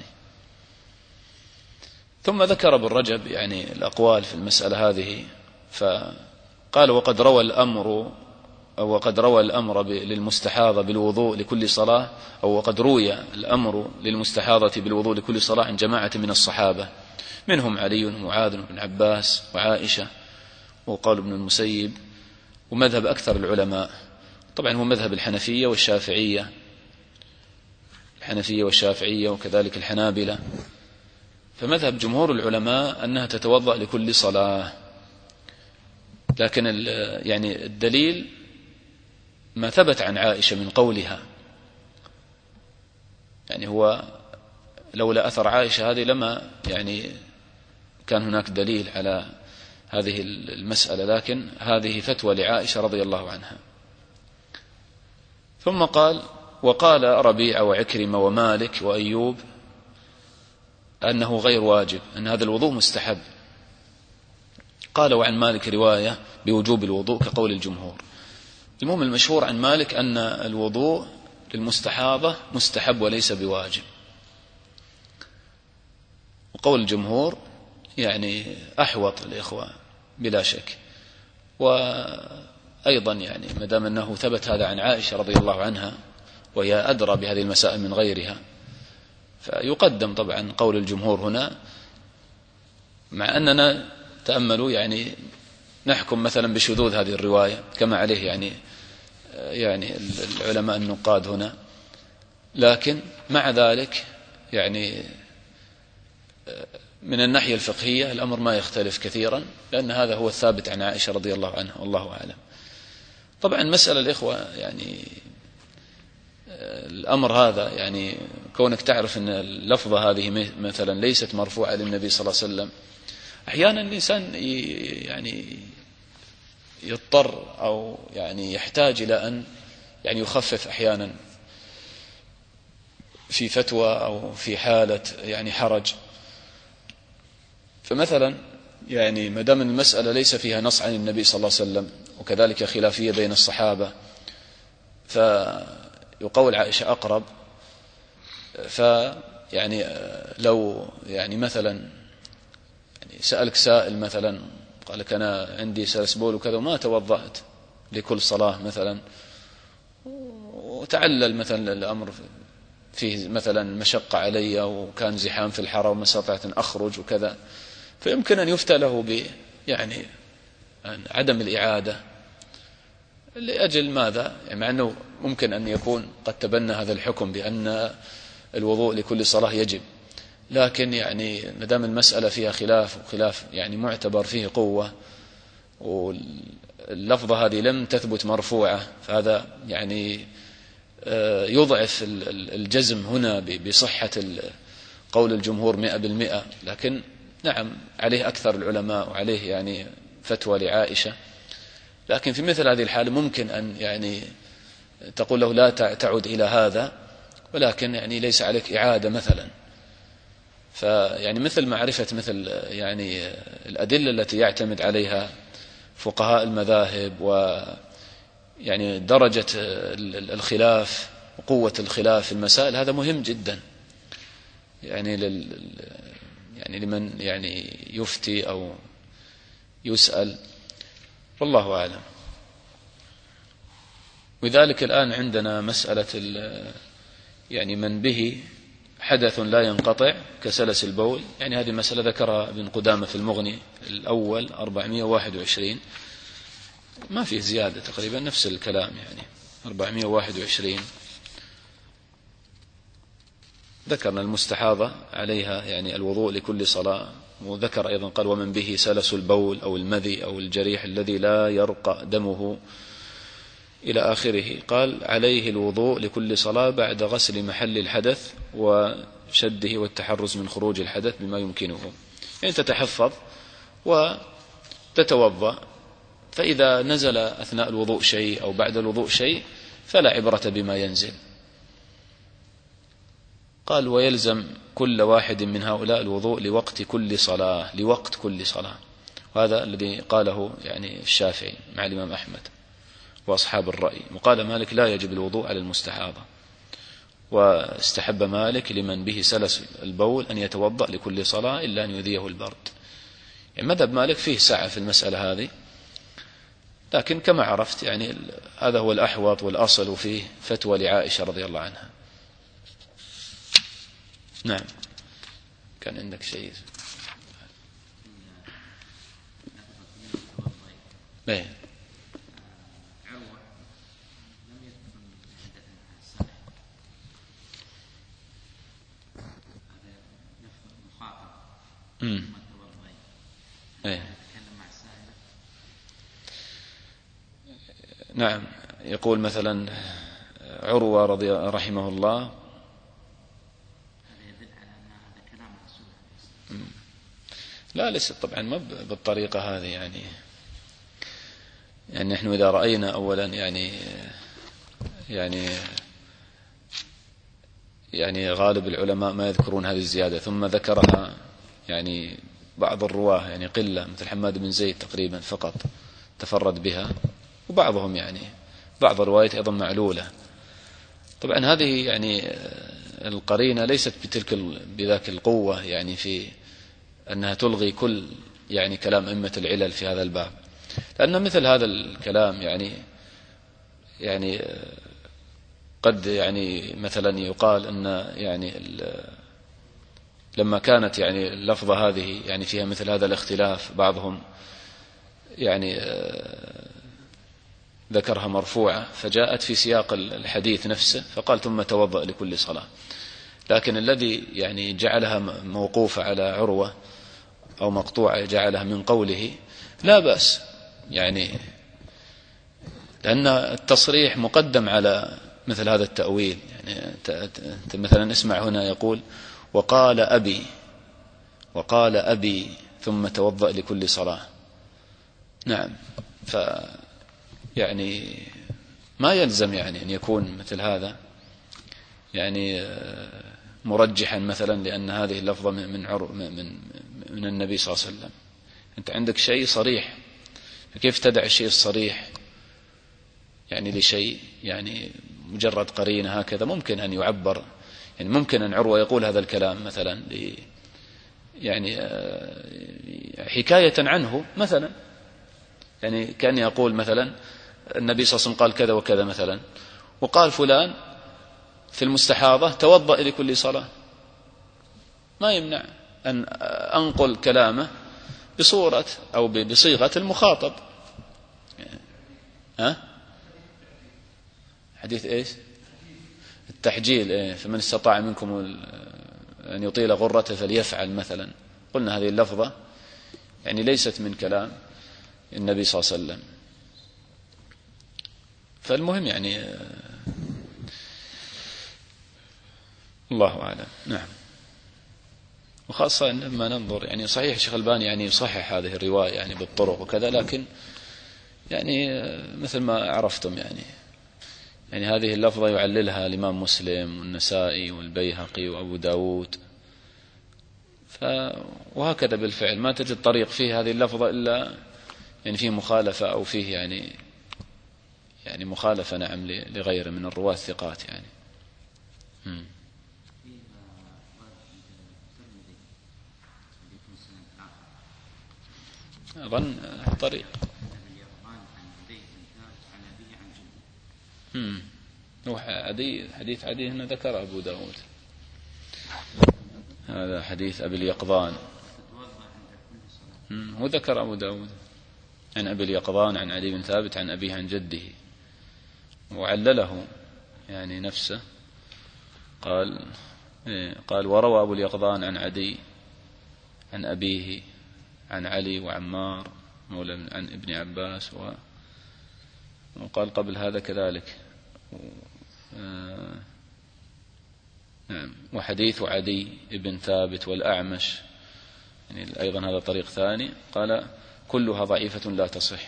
ثم ذكر ابن رجب يعني الأقوال في المسألة هذه، فقال وقد روى الأمر أو وقد روى الأمر للمستحاضة بالوضوء لكل صلاة أو وقد روي الأمر للمستحاضة بالوضوء لكل صلاة عن جماعة من الصحابة منهم علي ومعاذ وابن عباس وعائشة وقال ابن المسيب، ومذهب أكثر العلماء طبعا هو مذهب الحنفية والشافعية، الحنفية والشافعية وكذلك الحنابلة. فمذهب جمهور العلماء أنها تتوضأ لكل صلاة، لكن يعني الدليل ما ثبت عن عائشة من قولها، يعني هو لولا أثر عائشة هذه لما يعني كان هناك دليل على هذه المسألة، لكن هذه فتوى لعائشة رضي الله عنها. ثم قال وقال ربيعة وعكرمة ومالك وأيوب أنه غير واجب، أن هذا الوضوء مستحب. قال وعن مالك رواية بوجوب الوضوء كقول الجمهور. المهم المشهور عن مالك أن الوضوء للمستحاضة مستحب وليس بواجب، وقول الجمهور يعني أحوط الإخوة بلا شك. وأيضا يعني مدام أنه ثبت هذا عن عائشة رضي الله عنها وهي أدرى بهذه المسائل من غيرها، فيقدم طبعا قول الجمهور هنا، مع أننا تأملوا يعني نحكم مثلا بشذوذ هذه الرواية كما عليه يعني يعني العلماء النقاد هنا، لكن مع ذلك يعني من الناحية الفقهية الأمر ما يختلف كثيرا، لأن هذا هو الثابت عن عائشة رضي الله عنها والله أعلم. طبعا مسألة الإخوة يعني الأمر هذا يعني كونك تعرف أن اللفظة هذه مثلا ليست مرفوعة للنبي صلى الله عليه وسلم، أحيانا الإنسان يعني يضطر أو يعني يحتاج إلى أن يعني يخفف أحيانا في فتوى أو في حالة يعني حرج. فمثلا يعني ما دام المسألة ليس فيها نص عن النبي صلى الله عليه وسلم وكذلك خلافية بين الصحابة، فيقول عائشة أقرب. فيعني لو يعني مثلا يعني سألك سائل مثلا قال لك أنا عندي سلسبول وكذا وما توضأت لكل صلاة مثلا، وتعلل مثلا الأمر فيه مثلا مشقة علي وكان زحام في الحرم وما استطعت أن أخرج وكذا، فيمكن أن يفتى له ب يعني عدم الإعادة لأجل ماذا؟ يعني مع أنه ممكن أن يكون قد تبنى هذا الحكم بأن الوضوء لكل صلاة يجب، لكن يعني مدام المسألة فيها خلاف وخلاف يعني معتبر فيه قوة واللفظة هذه لم تثبت مرفوعة، فهذا يعني يضعف الجزم هنا بصحة قول الجمهور مئة بالمئة. لكن نعم عليه أكثر العلماء وعليه يعني فتوى لعائشة، لكن في مثل هذه الحالة ممكن أن يعني تقول له لا تعود إلى هذا، ولكن يعني ليس عليك إعادة مثلا. فيعني مثل معرفة مثل يعني الأدلة التي يعتمد عليها فقهاء المذاهب ويعني درجة الخلاف وقوة الخلاف في المسائل، هذا مهم جدا يعني لل يعني لمن يعني يفتي أو يسأل، والله أعلم. وذلك الآن عندنا مسألة يعني من به حدث لا ينقطع كسلس البول، يعني هذه المسألة ذكرها ابن قدامة في المغني الأول أربعمائة وواحد وعشرين، ما فيه زيادة تقريبا نفس الكلام يعني أربعمائة وواحد وعشرين. ذكرنا المستحاضة عليها يعني الوضوء لكل صلاة، وذكر أيضا قال ومن به سلس البول أو المذي أو الجريح الذي لا يرقى دمه إلى آخره، قال عليه الوضوء لكل صلاة بعد غسل محل الحدث وشده والتحرز من خروج الحدث بما يمكنه، يعني تتحفظ وتتوضأ، فإذا نزل أثناء الوضوء شيء أو بعد الوضوء شيء فلا عبرة بما ينزل. قال ويلزم كل واحد من هؤلاء الوضوء لوقت كل صلاة، لوقت كل صلاة، وهذا الذي قاله يعني الشافعي مع الإمام أحمد وأصحاب الرأي. وقال مالك لا يجب الوضوء على المستحاضة، واستحب مالك لمن به سلس البول أن يتوضأ لكل صلاة إلا أن يؤذيه البرد. يعني مذهب مالك فيه سعة في المسألة هذه، لكن كما عرفت يعني هذا هو الأحوط والأصل، وفيه فتوى لعائشة رضي الله عنها. نعم كان عندك شيء؟ ايه امم ايه نعم. يقول مثلا عروة رضي رحمه الله لا ليس طبعا ما بالطريقة هذه، يعني يعني نحن إذا رأينا أولا يعني يعني يعني غالب العلماء ما يذكرون هذه الزيادة، ثم ذكرها يعني بعض الرواه يعني قلة مثل حماد بن زيد تقريبا فقط تفرد بها، وبعضهم يعني بعض الروايات أيضا معلولة. طبعا هذه يعني القرينة ليست بتلك بذاك القوة يعني في أنها تلغي كل يعني كلام أئمة العلل في هذا الباب، لأن مثل هذا الكلام يعني يعني قد يعني مثلا يقال أن يعني لما كانت يعني اللفظة هذه يعني فيها مثل هذا الاختلاف، بعضهم يعني ذكرها مرفوعة فجاءت في سياق الحديث نفسه فقال ثم توضأ لكل صلاة، لكن الذي يعني جعلها موقوفة على عروة أو مقطوعة جعلها من قوله لا بأس، يعني لأن التصريح مقدم على مثل هذا التأويل. يعني مثلا اسمع هنا يقول وقال أبي، وقال أبي ثم توضأ لكل صلاة. نعم، ف يعني ما يلزم يعني أن يكون مثل هذا يعني مرجحا مثلا لأن هذه اللفظة من عر من من النبي صلى الله عليه وسلم. أنت عندك شيء صريح، كيف تدع الشيء الصريح يعني لشيء يعني مجرد قرينة هكذا؟ ممكن أن يعبر، يعني ممكن أن عروة يقول هذا الكلام مثلا يعني حكاية عنه مثلا، يعني كان يقول مثلا النبي صلى الله عليه وسلم قال كذا وكذا مثلا، وقال فلان في المستحاضة توضأ لكل صلاة، ما يمنع أن أنقل كلامه بصورة أو بصيغة المخاطب. ها؟ حديث إيش؟ التحجيل. إيه؟ فمن استطاع منكم أن يطيل غرته فليفعل مثلا. قلنا هذه اللفظة يعني ليست من كلام النبي صلى الله عليه وسلم. فالمهم يعني الله أعلم. نعم. وخاصة لما ننظر يعني صحيح الشيخ الباني يعني يصحح هذه الرواية يعني بالطرق وكذا، لكن يعني مثل ما عرفتم يعني يعني هذه اللفظة يعللها الإمام مسلم والنسائي والبيهقي وأبو داود، ف وهكذا بالفعل ما تجد طريق فيه هذه اللفظة إلا يعني فيه مخالفة أو فيه يعني يعني مخالفة نعم لغيره من الرواة الثقات يعني. م. أظن طريق امم هو عدي حديث عدي هنا ذكر أبو داود، هذا حديث أبي اليقظان. هو ذكر أبو داود عن أبي اليقظان عن علي بن ثابت عن أبيه عن جده، وعلله يعني نفسه قال قال وروى أبو اليقظان عن عدي عن أبيه عن علي وعمار مولى عن ابن عباس، وقال قبل هذا كذلك نعم وحديث عدي ابن ثابت والأعمش يعني أيضا هذا طريق ثاني، قال كلها ضعيفة لا تصح.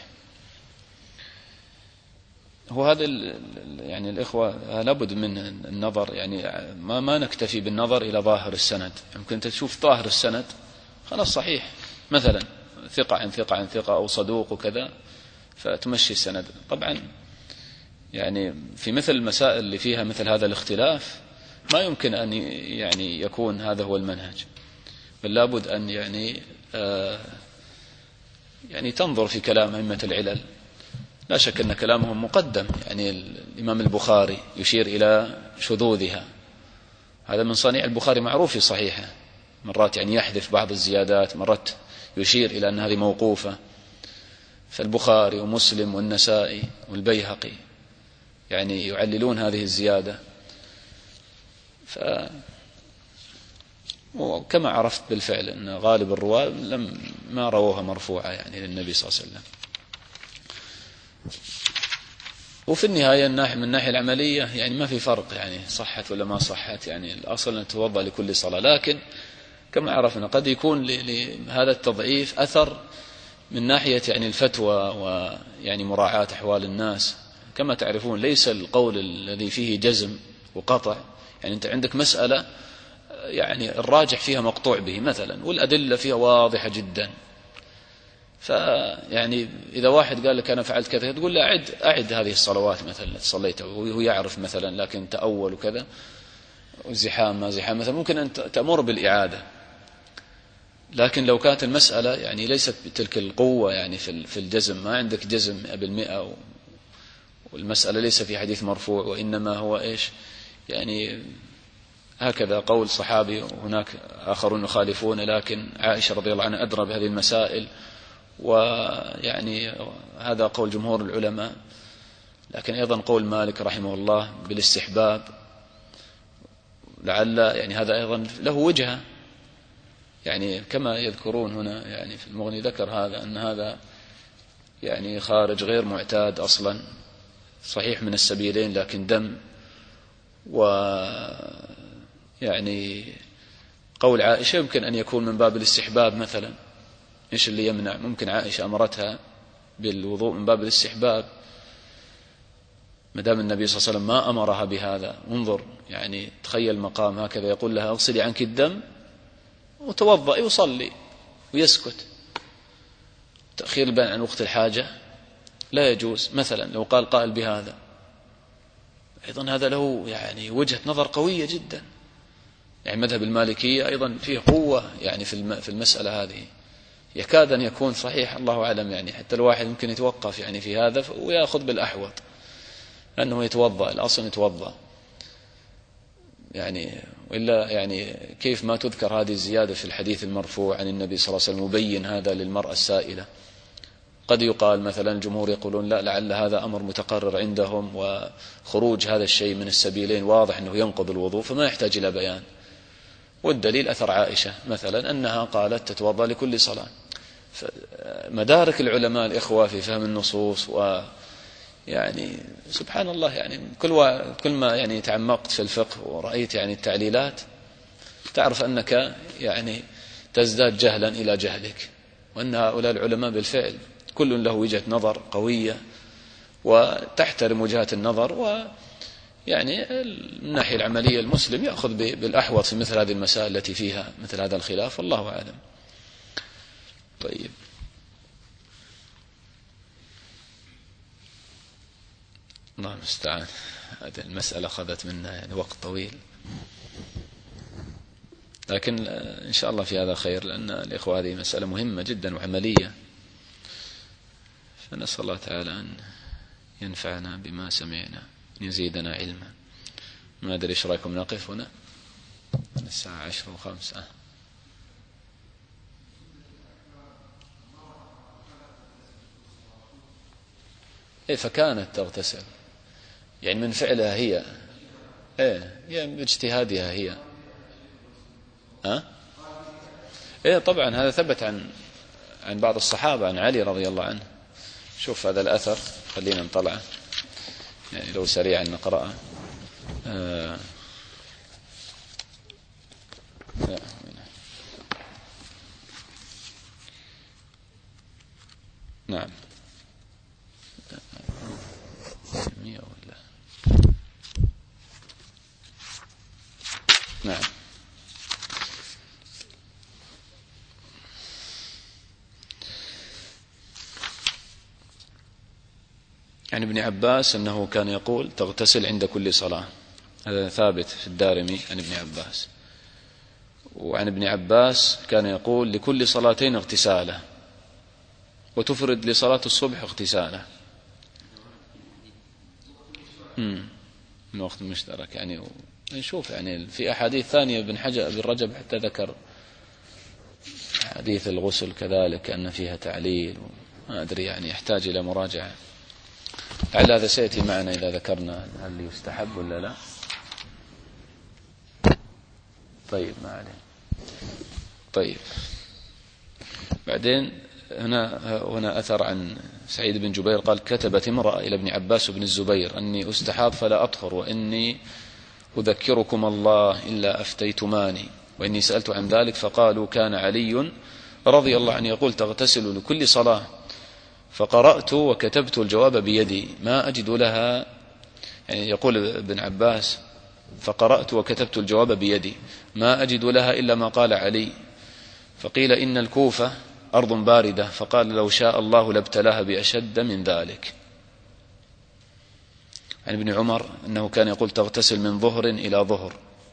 هو هذا يعني الإخوة لابد من النظر، يعني ما ما نكتفي بالنظر إلى ظاهر السند، يمكن أنت تشوف ظاهر السند خلاص صحيح مثلا ثقة عن ثقة عن ثقة أو صدوق وكذا فتمشي السند. طبعا يعني في مثل المسائل اللي فيها مثل هذا الاختلاف ما يمكن أن يعني يكون هذا هو المنهج، بل لابد أن يعني آه يعني تنظر في كلام أئمة العلل. لا شك أن كلامهم مقدم، يعني الإمام البخاري يشير إلى شذوذها، هذا من صنيع البخاري معروف في صحيحه، مرات يعني يحذف بعض الزيادات، مرات يشير إلى أن هذه موقوفة. فالبخاري ومسلم والنسائي والبيهقي يعني يعللون هذه الزيادة، ف وكما عرفت بالفعل أن غالب الرواة لم ما رووها مرفوعة يعني للنبي صلى الله عليه وسلم. وفي النهاية من الناحية العملية يعني ما في فرق يعني صحت ولا ما صحت، يعني الأصل أن تتوضأ لكل صلاة، لكن كما عرفنا قد يكون لهذا التضعيف أثر من ناحية يعني الفتوى ويعني مراعاة أحوال الناس. كما تعرفون ليس القول الذي فيه جزم وقطع، يعني أنت عندك مسألة يعني الراجح فيها مقطوع به مثلا والأدلة فيها واضحة جدا، فيعني إذا واحد قال لك أنا فعلت كذا تقول لا أعد أعد هذه الصلوات مثلا صليتها، وهو يعرف مثلا لكن تأول وكذا وزحام ما زحام مثلا ممكن أن تأمر بالإعادة. لكن لو كانت المسألة يعني ليست بتلك القوة يعني في الجزم، ما عندك جزم بالمئة والمسألة ليس في حديث مرفوع وإنما هو إيش يعني هكذا قول صحابي وهناك آخرون يخالفون، لكن عائشة رضي الله عنها أدرى بهذه المسائل، ويعني هذا قول جمهور العلماء. لكن أيضا قول مالك رحمه الله بالاستحباب، لعل يعني هذا أيضا له وجهة، يعني كما يذكرون هنا يعني في المغني ذكر هذا أن هذا يعني خارج غير معتاد أصلا، صحيح من السبيلين لكن دم. ويعني قول عائشة يمكن أن يكون من باب الاستحباب مثلا. إيش اللي يمنع؟ ممكن عائشة أمرتها بالوضوء من باب الاستحباب ما دام النبي صلى الله عليه وسلم ما أمرها بهذا. انظر يعني تخيل مقام هكذا يقول لها اغسلي عنك الدم وتوضئي وصلي ويسكت. تأخير البيان عن وقت الحاجة لا يجوز مثلا لو قال قائل بهذا. أيضا هذا له يعني وجهة نظر قوية جدا. يعني مذهب المالكية أيضا فيه قوة يعني في المسألة هذه، يكاد أن يكون صحيح الله أعلم. يعني حتى الواحد ممكن يتوقف يعني في هذا ويأخذ بالأحوط أنه يتوضأ، الأصل يتوضأ يعني. وإلا يعني كيف ما تذكر هذه الزيادة في الحديث المرفوع عن النبي صلى الله عليه وسلم مبين هذا للمرأة السائلة؟ قد يقال مثلا الجمهور يقولون لا، لعل هذا أمر متقرر عندهم، وخروج هذا الشيء من السبيلين واضح أنه ينقض الوضوء فما يحتاج إلى بيان. والدليل أثر عائشة مثلا أنها قالت تتوضأ لكل صلاة. مدارك العلماء الإخوة في فهم النصوص، و يعني سبحان الله يعني كل و... كل ما يعني تعمقت في الفقه ورأيت يعني التعليلات تعرف أنك يعني تزداد جهلا إلى جهلك، وأن هؤلاء العلماء بالفعل كل له وجهة نظر قوية وتحترم وجهات النظر. ويعني من الناحية العملية المسلم يأخذ بالأحوط في مثل هذه المسائل التي فيها مثل هذا الخلاف، والله أعلم. طيب الله المستعان. هذه المسألة أخذت منا يعني وقت طويل، لكن إن شاء الله في هذا خير، لأن الإخوة هذه مسألة مهمة جدا وعملية، فنسأل الله تعالى أن ينفعنا بما سمعنا، أن يزيدنا علما. ما أدري إيش رأيكم نقف هنا الساعة عشر وخمسة. إيه فكانت تغتسل يعني من فعلها هي، إيه يعني باجتهادها هي. ها؟ إيه طبعا هذا ثبت عن عن بعض الصحابة، عن علي رضي الله عنه. شوف هذا الأثر، خلينا نطلعه يعني لو سريعا نقرأه. آه نعم نعم عن ابن عباس أنه كان يقول تغتسل عند كل صلاة. هذا ثابت في الدارمي عن ابن عباس. وعن ابن عباس كان يقول لكل صلاتين اغتساله، وتفرد لصلاة الصبح اغتساله. امم من وقت مشترك يعني. نشوف يعني في أحاديث ثانية ابن حجر ابن رجب حتى ذكر حديث الغسل كذلك أن فيها تعليل، ما أدري يعني يحتاج إلى مراجعة. لعل هذا سيأتي معنا إذا ذكرنا هل يستحب ولا لا. طيب ما عليه. طيب بعدين هنا هنا أثر عن سعيد بن جبير قال كتبت امرأة إلى ابن عباس وابن الزبير أني أستحاض فلا أطهر، وإني أذكركم الله إلا أفتيتماني، وإني سألت عن ذلك فقالوا كان علي رضي الله عنه يقول تغتسل لكل صلاة، فقرأت وكتبت الجواب بيدي ما أجد لها. يعني يقول ابن عباس فقرأت وكتبت الجواب بيدي ما أجد لها إلا ما قال علي. فقيل إن الكوفة أرض باردة، فقال لو شاء الله لابتلاها بأشد من ذلك. عن ابن عمر أنه كان يقول تغتسل من ظهر إلى ظهر،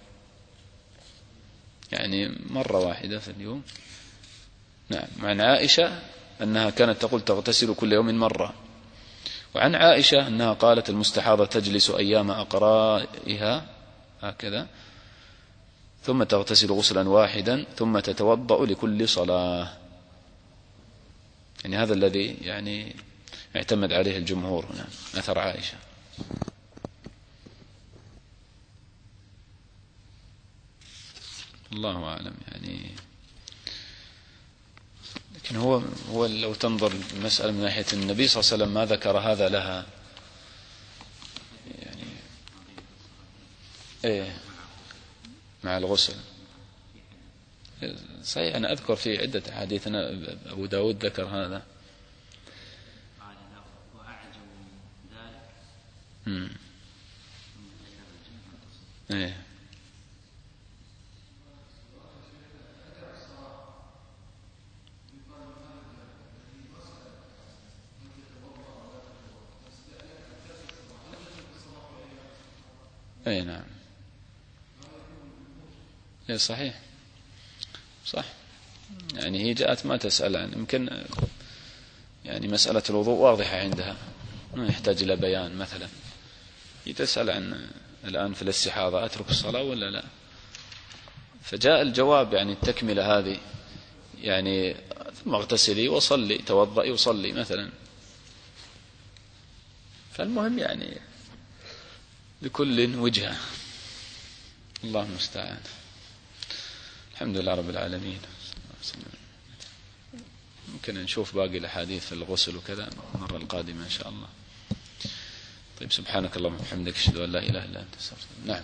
يعني مرة واحدة في اليوم. نعم. عن عائشة أنها كانت تقول تغتسل كل يوم مرة. وعن عائشة أنها قالت المستحاضة تجلس أيام أقرائها هكذا ثم تغتسل غسلا واحدا ثم تتوضأ لكل صلاة. يعني هذا الذي يعني اعتمد عليه الجمهور هنا، أثر عائشة. الله أعلم يعني. لكن هو هو لو تنظر المسألة من ناحية النبي صلى الله عليه وسلم ما ذكر هذا لها يعني إيه مع الغسل. صحيح أنا أذكر في عدة أحاديث أبو داود ذكر هذا. امم إيه اي نعم اي صحيح صح. يعني هي جاءت ما تسأل عن يمكن يعني مسألة الوضوء واضحة عندها ما يحتاج إلى بيان. مثلا هي تسأل عن الآن في الاستحاضة أترك الصلاة ولا لا، فجاء الجواب يعني التكملة هذه يعني ثم اغتسلي وصلي توضئي وصلي مثلا. فالمهم يعني لكل وجهة، الله المستعان. الحمد لله رب العالمين. ممكن نشوف باقي الأحاديث في الغسل وكذا المرة القادمة إن شاء الله. طيب سبحانك اللهم وبحمدك أشهد أن لا إله إلا أنت أستغفرك. نعم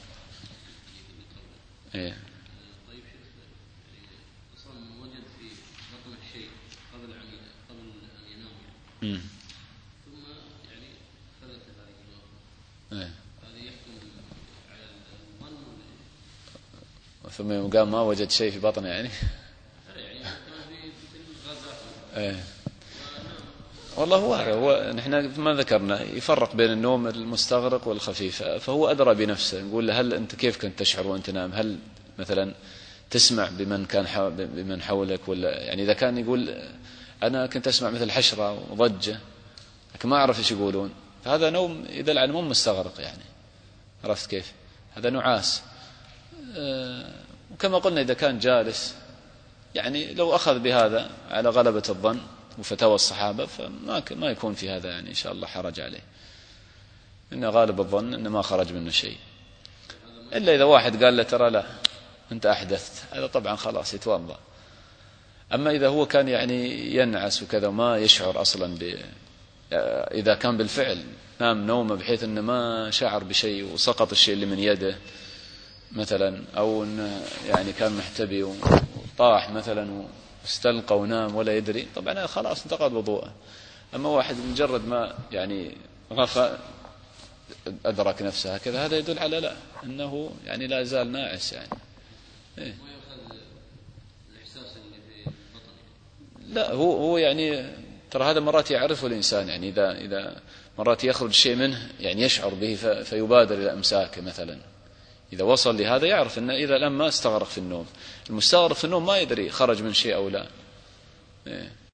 إيه طيب أصلا وجد في بطن الشيء قبل أن قبل أن ينام امم ثم يعني ثبت ذلك إيه هذا يحكم على الظن ثم يوم قام ما وجد شيء في بطنه يعني يعني كان في مثل غازات إيه والله هو هو نحن ما ذكرنا يفرق بين النوم المستغرق والخفيف، فهو أدرى بنفسه. نقول له هل أنت كيف كنت تشعر وأنت نام؟ هل مثلا تسمع بمن كان بمن حولك ولا يعني إذا كان يقول أنا كنت أسمع مثل حشرة وضجة لكن ما أعرف إيش يقولون، فهذا نوم يدل على نوم مستغرق يعني. عرفت كيف؟ هذا نعاس. وكما قلنا إذا كان جالس يعني لو أخذ بهذا على غلبة الظن وفتاوى الصحابة فما ما يكون في هذا يعني إن شاء الله حرج عليه، إن غالب الظن إن ما خرج منه شيء. إلا إذا واحد قال له ترى لا أنت أحدثت، هذا طبعا خلاص يتوضأ. أما إذا هو كان يعني ينعس وكذا وما يشعر أصلا ب... إذا كان بالفعل نام نومه بحيث أنه ما شعر بشيء وسقط الشيء اللي من يده مثلا، أو أنه يعني كان محتبي وطاح مثلا واستلقى ونام ولا يدري، طبعا خلاص انتقض وضوءه. أما واحد مجرد ما يعني غفى أدرك نفسه هكذا هذا يدل على لا أنه يعني لا زال ناعس يعني. إيه؟ لا هو هو يعني ترى هذا مرات يعرفه الإنسان يعني إذا إذا مرات يخرج شيء منه يعني يشعر به فيبادر إلى إمساكه مثلا. إذا وصل لهذا يعرف أن إذا لما استغرق في النوم. المستغرق في النوم ما يدري خرج من شيء أو لا. إيه؟